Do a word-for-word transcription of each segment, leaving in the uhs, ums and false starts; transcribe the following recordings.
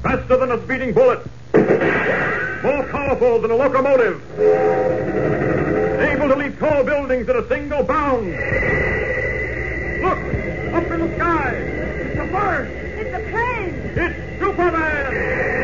faster than a speeding bullet, more powerful than a locomotive, able to leap tall buildings at a single bound. Look, up in the sky. It's a bird. It's a plane. It's Superman.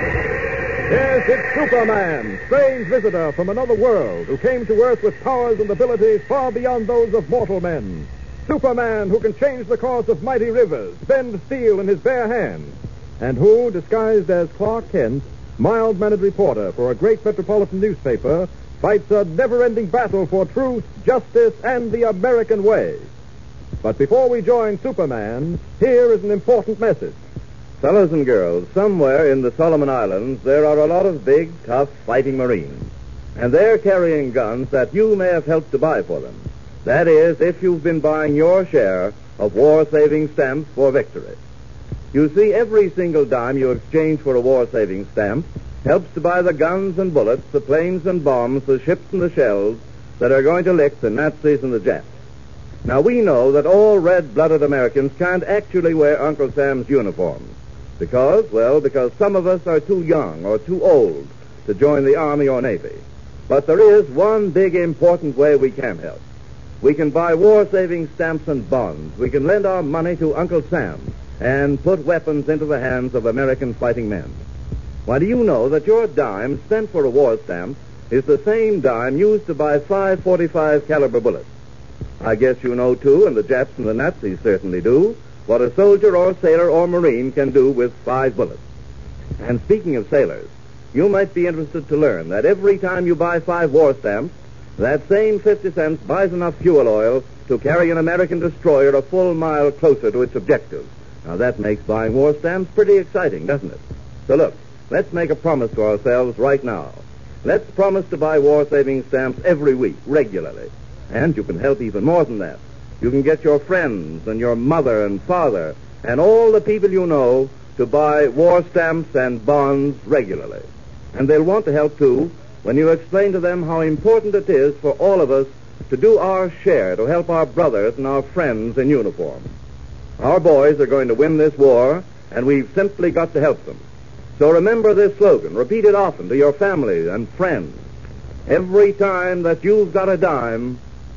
Yes, it's Superman, strange visitor from another world who came to Earth with powers and abilities far beyond those of mortal men. Superman who can change the course of mighty rivers, bend steel in his bare hands, and who, disguised as Clark Kent, mild-mannered reporter for a great metropolitan newspaper, fights a never-ending battle for truth, justice, and the American way. But before we join Superman, here is an important message. Fellows and girls, somewhere in the Solomon Islands, there are a lot of big, tough, fighting Marines. And they're carrying guns that you may have helped to buy for them. That is, if you've been buying your share of war-saving stamps for victory. You see, every single dime you exchange for a war-saving stamp helps to buy the guns and bullets, the planes and bombs, the ships and the shells that are going to lick the Nazis and the Japs. Now, we know that all red-blooded Americans can't actually wear Uncle Sam's uniforms. Because, well, because some of us are too young or too old to join the Army or Navy. But there is one big important way we can help. We can buy war-saving stamps and bonds. We can lend our money to Uncle Sam and put weapons into the hands of American fighting men. Why, do you know that your dime spent for a war stamp is the same dime used to buy five forty-five caliber bullets? I guess you know, too, and the Japs and the Nazis certainly do, what a soldier or sailor or Marine can do with five bullets. And speaking of sailors, you might be interested to learn that every time you buy five war stamps, that same fifty cents buys enough fuel oil to carry an American destroyer a full mile closer to its objective. Now, that makes buying war stamps pretty exciting, doesn't it? So look, let's make a promise to ourselves right now. Let's promise to buy war-saving stamps every week, regularly. And you can help even more than that. You can get your friends and your mother and father and all the people you know to buy war stamps and bonds regularly. And they'll want to help, too, when you explain to them how important it is for all of us to do our share to help our brothers and our friends in uniform. Our boys are going to win this war, and we've simply got to help them. So remember this slogan. Repeat it often to your family and friends. Every time that you've got a dime,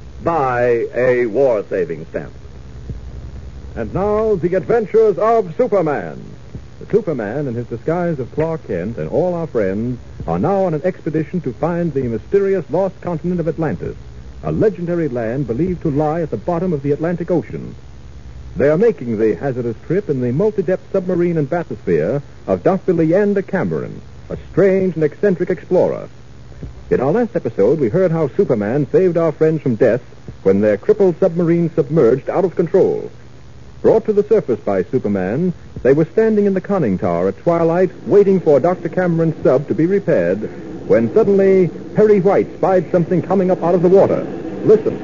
buy a war-saving stamp. And now, the adventures of Superman. The Superman, in his disguise of Clark Kent, and all our friends are now on an expedition to find the mysterious lost continent of Atlantis, a legendary land believed to lie at the bottom of the Atlantic Ocean. They are making the hazardous trip in the multi-depth submarine and bathysphere of Doctor Leander Cameron, a strange and eccentric explorer. In our last episode, we heard how Superman saved our friends from death when their crippled submarine submerged out of control. Brought to the surface by Superman, they were standing in the conning tower at twilight, waiting for Doctor Cameron's sub to be repaired, when suddenly Perry White spied something coming up out of the water. Listen.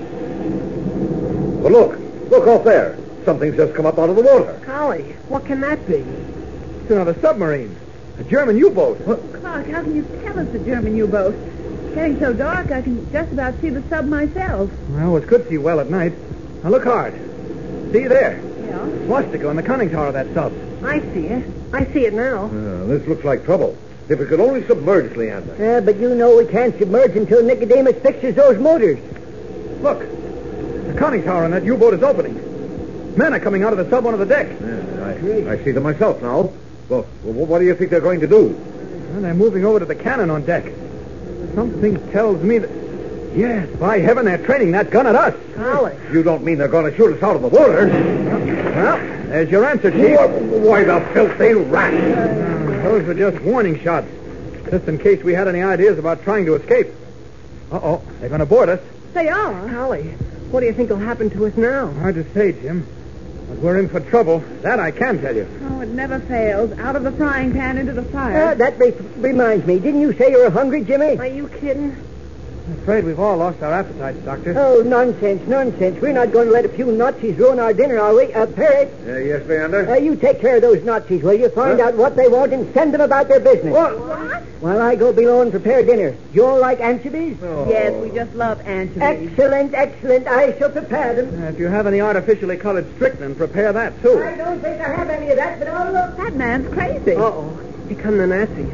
Well, look. Look off there. Something's just come up out of the water. Golly, what can that be? It's another submarine. A German U-boat. Clark, how can you tell it's a German U-boat? It's getting so dark I can just about see the sub myself. Well, it could see well at night. Now, look hard. See there? Yeah? Swastika on the conning tower of that sub. I see it. I see it now. Uh, this looks like trouble. If it could only submerge, Leander. Yeah, but you know we can't submerge until Nicodemus fixes those motors. Look. The conning tower on that U-boat is opening. Men are coming out of the sub onto the deck. Yeah, I, I see them myself now. Well, what do you think they're going to do? Well, they're moving over to the cannon on deck. Something tells me that... Yes, by heaven, they're training that gun at us. Golly. You don't mean they're going to shoot us out of the water? Well, there's your answer, Chief. Why the filthy rat? Uh, those were just warning shots. Just in case we had any ideas about trying to escape. Uh-oh, they're going to board us. They are? Golly, what do you think will happen to us now? Hard to say, Jim. But we're in for trouble. That I can tell you. Oh, it never fails. Out of the frying pan into the fire. Uh, that re- reminds me. Didn't you say you were hungry, Jimmy? Are you kidding? I'm afraid we've all lost our appetites, Doctor. Oh, nonsense, nonsense. We're not going to let a few Nazis ruin our dinner, are we? Uh, Parrot? Uh, yes, Leander? Uh, you take care of those Nazis, will you? Find Huh? out what they want and send them about their business. What? What? While I go below and prepare dinner. You all like anchovies? Oh. Yes, we just love anchovies. Excellent, excellent. I shall prepare them. Uh, if you have any artificially colored strychnine, prepare that, too. I don't think I have any of that, but I'll look. That man's crazy. Uh-oh. Here come the Nazis.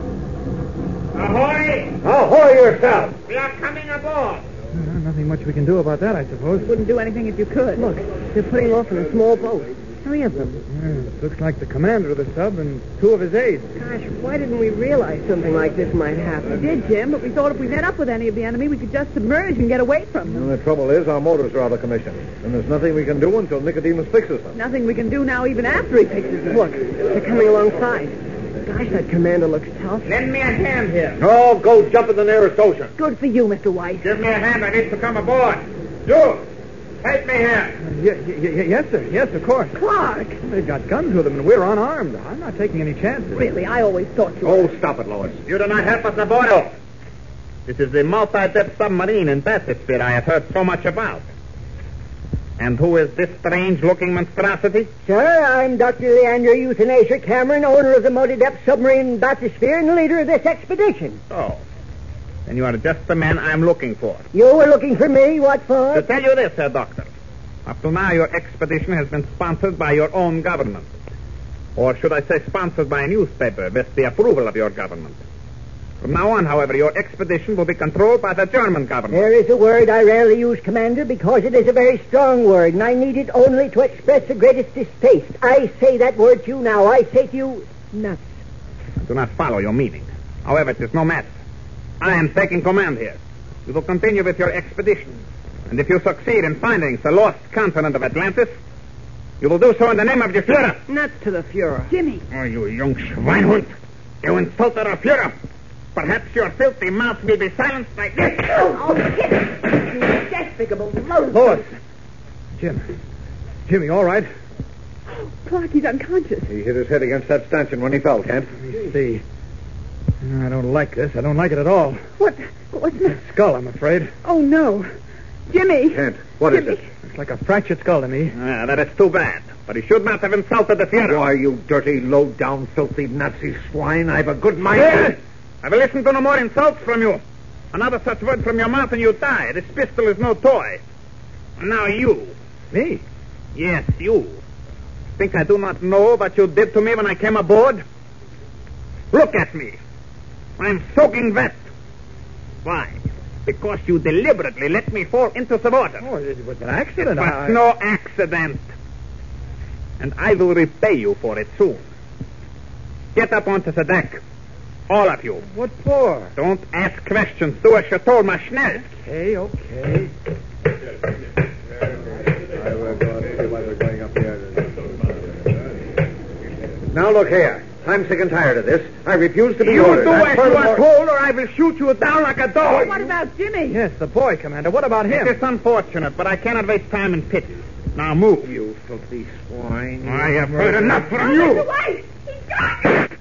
Ahoy! Ahoy yourself! We are coming aboard. Uh, nothing much we can do about that, I suppose. Wouldn't do anything if you could. Look, they're putting off in a small boat. Three of them. Yeah, looks like the commander of the sub and two of his aides. Gosh, why didn't we realize something like this might We happen? did, Jim, but we thought if we met up with any of the enemy, we could just submerge and get away from them. And the trouble is, our motors are out of commission. And there's nothing we can do until Nicodemus fixes them. Nothing we can do now, even after he fixes it. Look, they're coming alongside. Gosh, that commander looks tough. Lend me a hand here. No, go jump in the nearest ocean. Good for you, Mister White. Give me a hand. I need to come aboard. You, help me here. Y- y- y- yes, sir. Yes, of course. Clark! They've got guns with them, and we're unarmed. I'm not taking any chances. Really, I always thought you Oh, stop it, Lois. You do not help us aboard. No. This is the multi-depth submarine in bathysphere I have heard so much about. And who is this strange-looking monstrosity? Sir, I'm Doctor Leander Euthanasia Cameron, owner of the multi-depth submarine Bathysphere and leader of this expedition. Oh. Then you are just the man I'm looking for. You were looking for me, what for? To tell you this, Herr Doctor. Up to now, your expedition has been sponsored by your own government. Or should I say sponsored by a newspaper with the approval of your government. From now on, however, your expedition will be controlled by the German government. There is a word I rarely use, Commander, because it is a very strong word, and I need it only to express the greatest distaste. I say that word to you now. I say to you, nuts. I do not follow your meaning. However, it is no matter. I am taking command here. You will continue with your expedition. And if you succeed in finding the lost continent of Atlantis, you will do so in the name of the Führer. Nuts to the Fuhrer. Jimmy! Oh, you young Schweinhund. You insulted our Führer. Perhaps your filthy mouth will be silenced like this. Oh, get it! You despicable loath! Lois. Jim. Jimmy, all right? Clark, he's unconscious. He hit his head against that stanchion when he fell, Kent. Let me see. I don't like this. I don't like it at all. What? What's that? Skull, I'm afraid. Oh, no. Jimmy! Kent, what is Jimmy. it? It's like a fractured skull to me. Ah, that is too bad. But he should not have insulted the Führer. Why, you dirty, low-down, filthy Nazi swine. I've a good mind. Yes. I will listen to no more insults from you. Another such word from your mouth and you die. This pistol is no toy. And now you. Me? Yes, you. Think I do not know what you did to me when I came aboard? Look at me. I'm soaking wet. Why? Because you deliberately let me fall into the water. Oh, it was an accident. It was I... no accident. And I will repay you for it soon. Get up onto the deck. All of you. What for? Don't ask questions. Do as you're told, my schnell. Okay, okay. Now look here. I'm sick and tired of this. I refuse to be You ordered. do And as you furthermore- are told, or I will shoot you down like a dog. What about Jimmy? Yes, the boy, Commander. What about him? It is unfortunate, but I cannot waste time in pity. Now move. You filthy swine. I have heard enough from Mister you. White! He's got...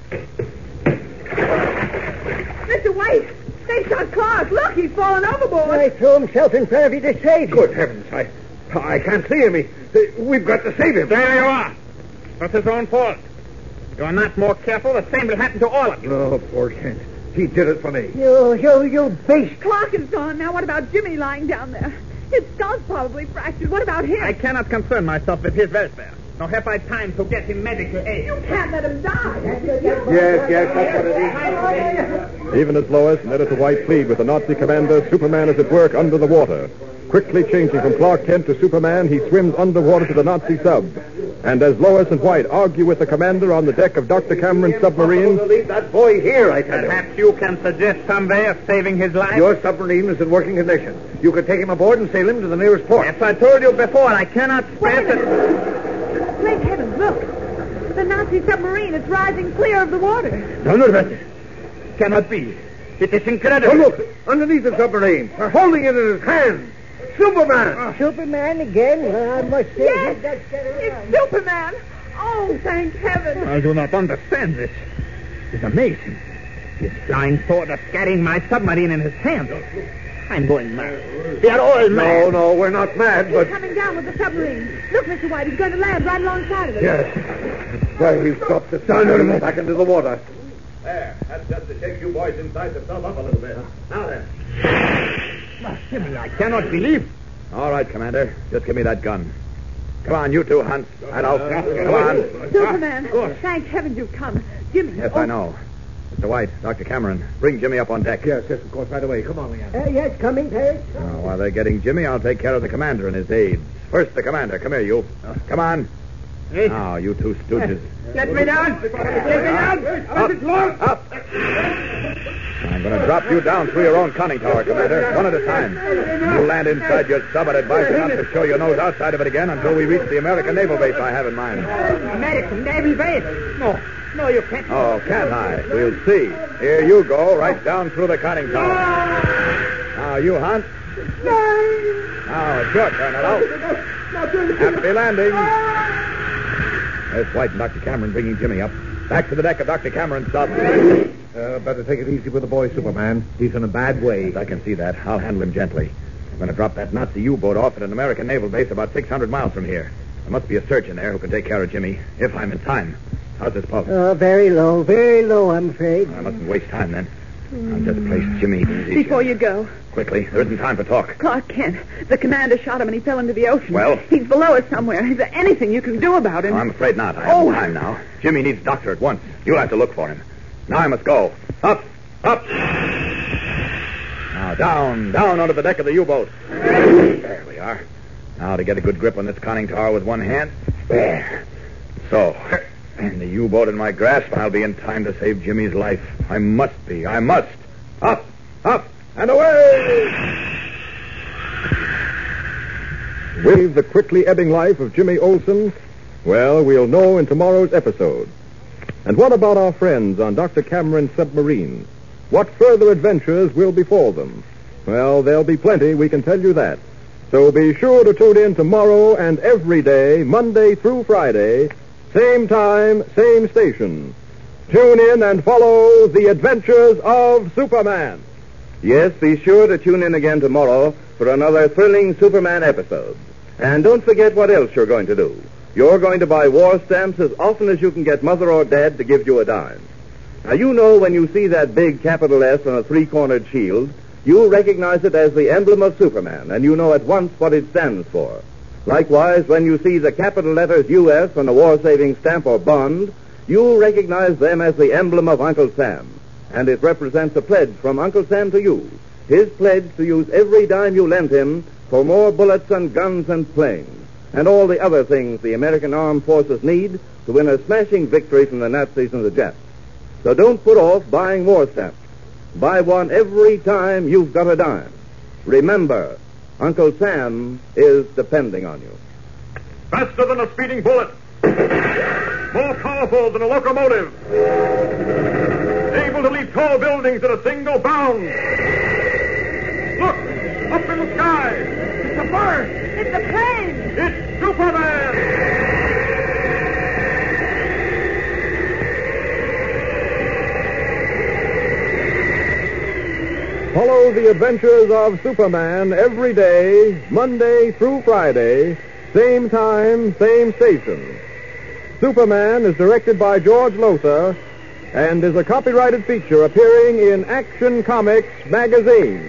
Mister White! They shot Clark. Look, he's fallen overboard. Why throw himself in front of you to save you? Good heavens. I I can't see him. He, we've got to save him. There you are. That's his own fault. You are not more careful, the same will happen to all of you. Oh, poor Kent. He did it for me. You, you, you beast. Clark is gone. Now what about Jimmy lying down there? His skull's probably fractured. What about him? I cannot concern myself with his welfare. Nor have I time to get him medical aid. You can't let him die. Yes, yes, that's what it is. Even as Lois and Editor White plead with the Nazi commander, Superman is at work under the water. Quickly changing from Clark Kent to Superman, he swims underwater to the Nazi sub. And as Lois and White argue with the commander on the deck of Doctor Cameron's submarine... To leave that boy here, I tell you. Perhaps you can suggest some way of saving his life? Your submarine is in working condition. You could take him aboard and sail him to the nearest port. Yes, I told you before, I cannot spare Wait a it. Great heavens, look. The Nazi submarine is rising clear of the water. No, no, that cannot be. It is incredible. Oh, look, underneath the submarine. They're holding it in his hand. Superman! Superman again? Well, I must say... Yes, he does get it it's right. Superman. Oh, thank heaven. I do not understand this. It's amazing. This flying sword is carrying my submarine in his hand. I'm going mad. We are all No, mad. no, we're not mad, He's but... coming down with the submarine. Look, Mister White, he's going to land right alongside of us. Yes. Why, he's dropped the submarine back into the water. There, that's just to take you boys inside the sub up a little bit. Now then. Jimmy, I cannot believe. All right, Commander. Just give me that gun. Come on, you two, Hunt. And I'll... Come on. Superman, thank heaven you've come. Jimmy. Yes, oh, I know. Mister White, Doctor Cameron, bring Jimmy up on deck. Yes, yes, of course, right away. Come on, Leanne. Uh, yes, coming, Parrot. Now, while they're getting Jimmy, I'll take care of the commander and his aides. First, the commander. Come here, you. Come on. Now, you two stooges. Let me down! Let me down! Up! Up! I'm going to drop you down through your own conning tower, Commander, one at a time. You land inside your sub, I'd advise you not to show your nose outside of it again until we reach the American naval base I have in mind. American naval base? No, no, you can't. Oh, can't I? We'll see. Here you go, right down through the conning tower. Now, you, Hunt. Now, it's your turn, hello. Happy landing. There's White and Doctor Cameron bringing Jimmy up. Back to the deck of Doctor Cameron's sub. Uh, better take it easy with the boy, Superman. He's in a bad way. I can see that. I'll handle him gently. I'm going to drop that Nazi U-boat off at an American naval base about six hundred miles from here. There must be a surgeon there who can take care of Jimmy, if I'm in time. How's this pulse? Oh, very low, very low, I'm afraid. I mustn't waste time, then. I'll just place Jimmy in position. Before you go, Quickly. There isn't time for talk. Clark Kent, the commander shot him and he fell into the ocean. Well? He's below us somewhere. Is there anything you can do about him? No, I'm afraid not. I Oh. have time now. Jimmy needs a doctor at once. You'll have to look for him. Now I must go. Up! Up! Now down, down onto the deck of the U-boat. There we are. Now to get a good grip on this conning tower with one hand. There. So. And the U-boat in my grasp, I'll be in time to save Jimmy's life. I must be. I must. Up! Up! And away! With the quickly ebbing life of Jimmy Olsen, well, we'll know in tomorrow's episode. And what about our friends on Doctor Cameron's submarine? What further adventures will befall them? Well, there'll be plenty, we can tell you that. So be sure to tune in tomorrow and every day, Monday through Friday, same time, same station. Tune in and follow the adventures of Superman. Yes, be sure to tune in again tomorrow for another thrilling Superman episode. And don't forget what else you're going to do. You're going to buy war stamps as often as you can get Mother or Dad to give you a dime. Now, you know when you see that big capital S on a three-cornered shield, you'll recognize it as the emblem of Superman, and you know at once what it stands for. Likewise, when you see the capital letters U S on a war-saving stamp or bond, you'll recognize them as the emblem of Uncle Sam. And it represents a pledge from Uncle Sam to you. His pledge to use every dime you lend him for more bullets and guns and planes, and all the other things the American armed forces need to win a smashing victory from the Nazis and the Japs. So don't put off buying war stamps. Buy one every time you've got a dime. Remember, Uncle Sam is depending on you. Faster than a speeding bullet. More powerful than a locomotive. Able to leap tall buildings at a single bound. Look! Up in the sky! It's a bird! It's a plane! It's Superman! Follow the adventures of Superman every day, Monday through Friday, same time, same station. Superman is directed by George Lothar and is a copyrighted feature appearing in Action Comics magazine.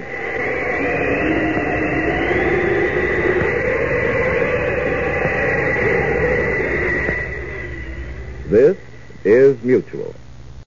This is Mutual.